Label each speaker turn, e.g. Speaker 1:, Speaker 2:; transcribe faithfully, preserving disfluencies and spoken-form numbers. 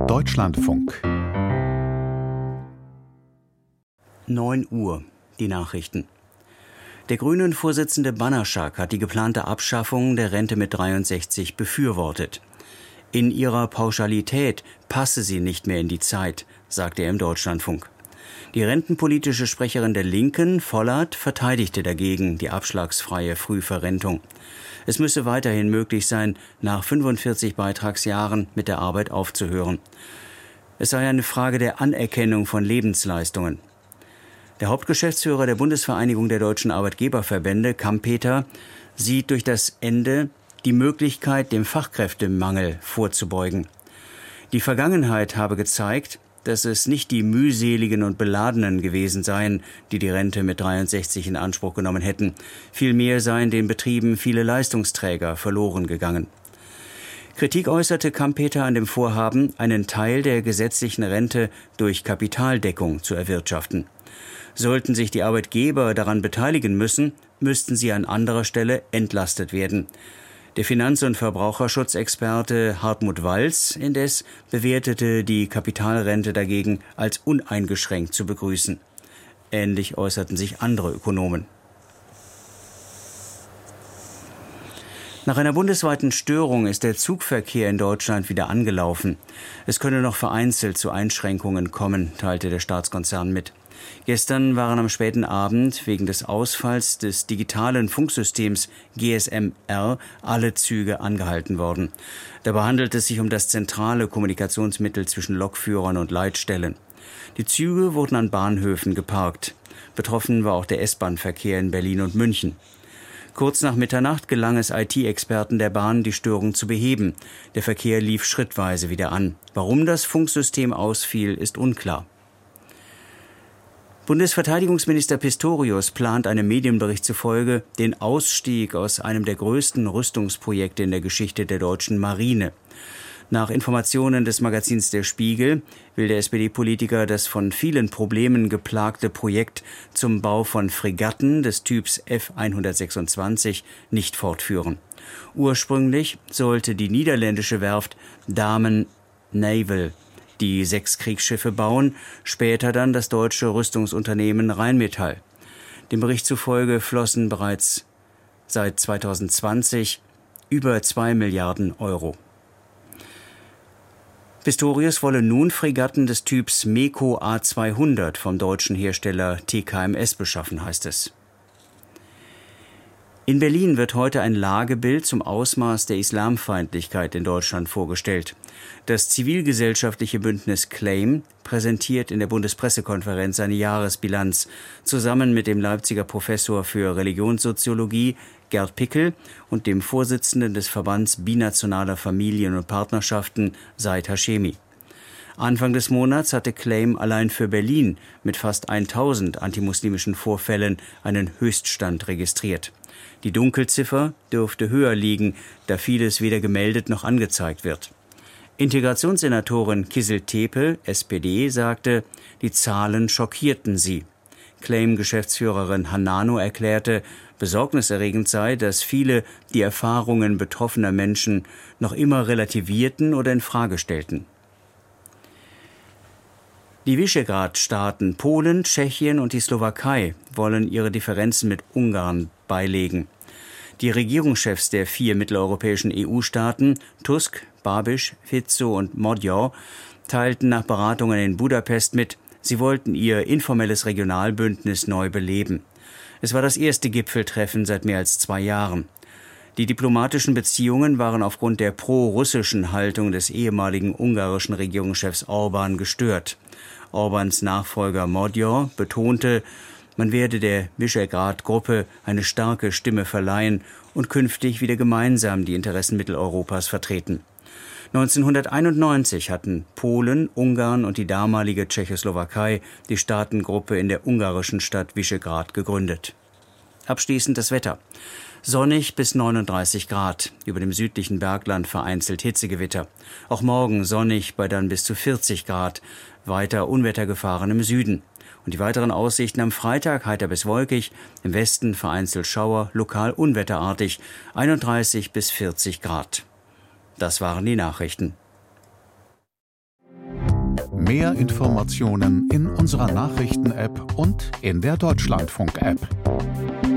Speaker 1: Deutschlandfunk.
Speaker 2: neun Uhr, die Nachrichten. Der Grünen-Vorsitzende Banaschak hat die geplante Abschaffung der Rente mit dreiundsechzig befürwortet. In ihrer Pauschalität passe sie nicht mehr in die Zeit, sagte er im Deutschlandfunk. Die rentenpolitische Sprecherin der Linken, Vollert, verteidigte dagegen die abschlagsfreie Frühverrentung. Es müsse weiterhin möglich sein, nach fünfundvierzig Beitragsjahren mit der Arbeit aufzuhören. Es sei eine Frage der Anerkennung von Lebensleistungen. Der Hauptgeschäftsführer der Bundesvereinigung der deutschen Arbeitgeberverbände, Kampeter, sieht durch das Ende die Möglichkeit, dem Fachkräftemangel vorzubeugen. Die Vergangenheit habe gezeigt, dass es nicht die mühseligen und Beladenen gewesen seien, die die Rente mit dreiundsechzig in Anspruch genommen hätten. Vielmehr seien den Betrieben viele Leistungsträger verloren gegangen. Kritik äußerte Kampeter an dem Vorhaben, einen Teil der gesetzlichen Rente durch Kapitaldeckung zu erwirtschaften. Sollten sich die Arbeitgeber daran beteiligen müssen, müssten sie an anderer Stelle entlastet werden. Der Finanz- und Verbraucherschutzexperte Hartmut Walz indes bewertete die Kapitalrente dagegen als uneingeschränkt zu begrüßen. Ähnlich äußerten sich andere Ökonomen. Nach einer bundesweiten Störung ist der Zugverkehr in Deutschland wieder angelaufen. Es könne noch vereinzelt zu Einschränkungen kommen, teilte der Staatskonzern mit. Gestern waren am späten Abend wegen des Ausfalls des digitalen Funksystems G S M R alle Züge angehalten worden. Dabei handelt es sich um das zentrale Kommunikationsmittel zwischen Lokführern und Leitstellen. Die Züge wurden an Bahnhöfen geparkt. Betroffen war auch der S-Bahn-Verkehr in Berlin und München. Kurz nach Mitternacht gelang es I T-Experten der Bahn, die Störung zu beheben. Der Verkehr lief schrittweise wieder an. Warum das Funksystem ausfiel, ist unklar. Bundesverteidigungsminister Pistorius plant einem Medienbericht zufolge den Ausstieg aus einem der größten Rüstungsprojekte in der Geschichte der deutschen Marine. Nach Informationen des Magazins Der Spiegel will der S P D-Politiker das von vielen Problemen geplagte Projekt zum Bau von Fregatten des Typs F hundertsechsundzwanzig nicht fortführen. Ursprünglich sollte die niederländische Werft Damen Naval die sechs Kriegsschiffe bauen, später dann das deutsche Rüstungsunternehmen Rheinmetall. Dem Bericht zufolge flossen bereits seit zweitausendzwanzig über zwei Milliarden Euro. Pistorius wolle nun Fregatten des Typs MEKO A zweihundert vom deutschen Hersteller T K M S beschaffen, heißt es. In Berlin wird heute ein Lagebild zum Ausmaß der Islamfeindlichkeit in Deutschland vorgestellt. Das zivilgesellschaftliche Bündnis CLAIM präsentiert in der Bundespressekonferenz seine Jahresbilanz zusammen mit dem Leipziger Professor für Religionssoziologie Gerd Pickel und dem Vorsitzenden des Verbands binationaler Familien und Partnerschaften Said Hashemi. Anfang des Monats hatte CLAIM allein für Berlin mit fast tausend antimuslimischen Vorfällen einen Höchststand registriert. Die Dunkelziffer dürfte höher liegen, da vieles weder gemeldet noch angezeigt wird. Integrationssenatorin Kizil Tepe, S P D, sagte, die Zahlen schockierten sie. CLAIM-Geschäftsführerin Hanano erklärte, besorgniserregend sei, dass viele die Erfahrungen betroffener Menschen noch immer relativierten oder in Frage stellten. Die Visegrad-Staaten Polen, Tschechien und die Slowakei wollen ihre Differenzen mit Ungarn beilegen. Die Regierungschefs der vier mitteleuropäischen E U-Staaten, Tusk, Babiš, Fico und Magyar, teilten nach Beratungen in Budapest mit, sie wollten ihr informelles Regionalbündnis neu beleben. Es war das erste Gipfeltreffen seit mehr als zwei Jahren. Die diplomatischen Beziehungen waren aufgrund der pro-russischen Haltung des ehemaligen ungarischen Regierungschefs Orbán gestört. Orbáns Nachfolger Magyar betonte, man werde der Visegrad-Gruppe eine starke Stimme verleihen und künftig wieder gemeinsam die Interessen Mitteleuropas vertreten. neunzehnhunderteinundneunzig hatten Polen, Ungarn und die damalige Tschechoslowakei die Staatengruppe in der ungarischen Stadt Visegrad gegründet. Abschließend das Wetter. Sonnig bis neununddreißig Grad, über dem südlichen Bergland vereinzelt Hitzegewitter. Auch morgen sonnig bei dann bis zu vierzig Grad, weiter Unwettergefahren im Süden. Und die weiteren Aussichten am Freitag heiter bis wolkig, im Westen vereinzelt Schauer, lokal unwetterartig, einunddreißig bis vierzig Grad. Das waren die Nachrichten.
Speaker 1: Mehr Informationen in unserer Nachrichten-App und in der Deutschlandfunk-App.